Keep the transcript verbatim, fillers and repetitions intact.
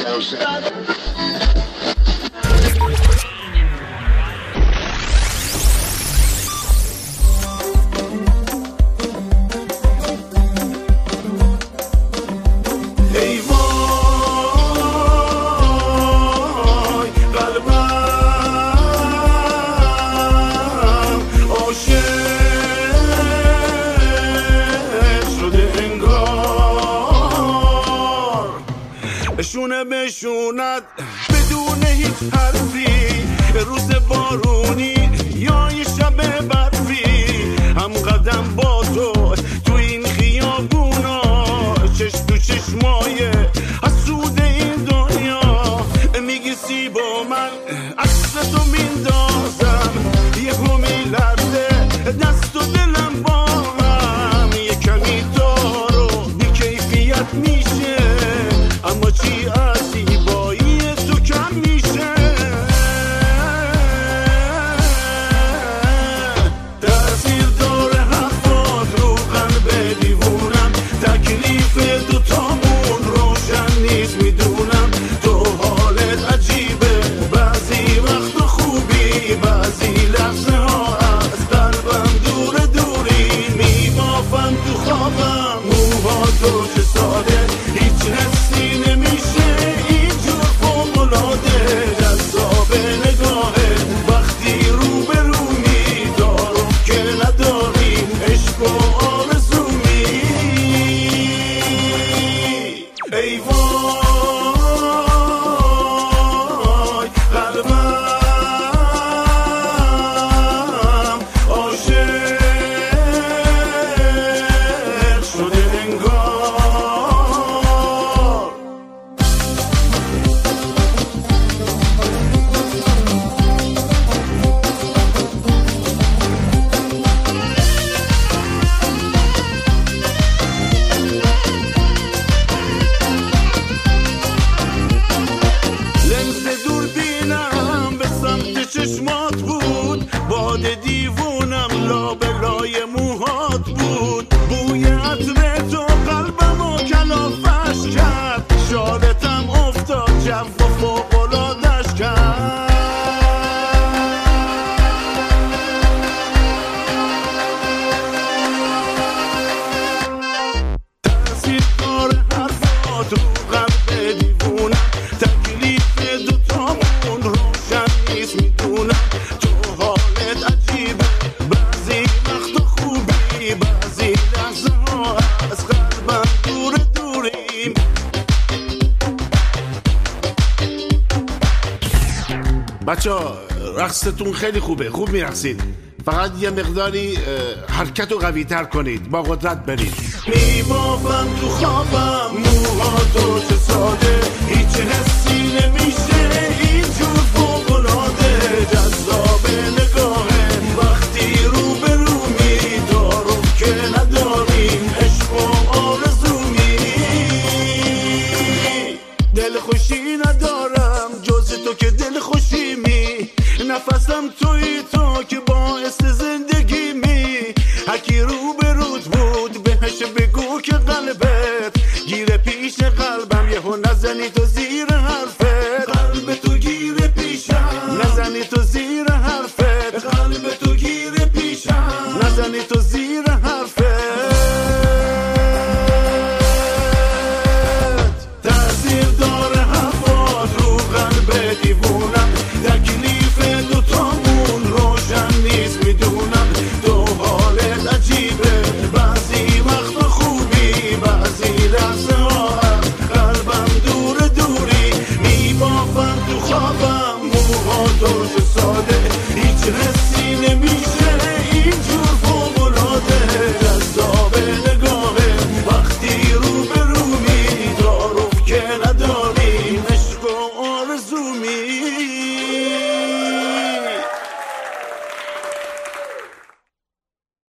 شونه بشوند بدون هیچ حرفی، روز بارونی یا یه شب برفی، هم قدم با تو تو این خیابونا، چشم تو چشمای حسود این دنیا، میگی سی با من عکس تو میندازم، یه همی لرزه دست و دلم با هم، یه کمی دارو بی کیفیت میشه، اما چی از زیبایی تو کم میشه، تأثیر داره حرفات رو قلب دیوونم، تکلیف دوتامون روشن نیست میدونم، تو حالت عجیبه بعضی وقت خوبی، بعضی لحظه ها از قلبم دور دوری، میبافم تو خوابم موها تو چه ساده، هیچ حسی نمیشه اینجور فوق‌العاده، جذاب نگاهه وقتی رو به رومی، دارم که نداریم عشق و آرزومی، ای وای قلبم عاشق شده انگار. لنز دوربینم به سمت چشمات بود، باد دیوونم لابلای موهات بود، بوی عطر تو قلبمو کلافش کرد، شادتم افتاد جو و فوق‌العاده‌اش کرد، تأثیر داره حرفات رو قلب دیوونم، تکلیف دوتامون روشن نیست میدونم، تو حالت عجیبه بعضی وقت خوبی، بعضی لحظه ها از قلبم دور دوریم. بچه ها رقصتون خیلی خوبه، خوب میرقصید، فقط یه مقداری حرکت رو قوی تر کنید، با قدرت برید. میبافم تو خوابم موها تو چه ساده، هیچ حسی نمیشه اینجور فوق‌العاده، جذاب نگاهه وقتی رو به رومی، دارم که نداریم عشق و آرزومی، دل خوشی ندارم جز تو که دل خوشیمی، نفسم توی تو که باعث زندگی می، هکی رو به رود بود بهش بگو که قلبت گیره پیش قلبم، یهو نزنی تو زیر حرفت، قلب تو گیره پیشم، نزنی تو زیر حرفت، قلب تو گیره پیشم، نزنی تو زیر حرفت، تأثیر داره حرفات رو قلب دیوونم، تکلیف دوتامون روشن نیست میدونم، تو حالت عجیبه بعضی وقت خوبی، بعضی لحظه ها قلبم دور دوری، میبافم تو خوابم موها تو چه ساده، هیچ حسی نمیشه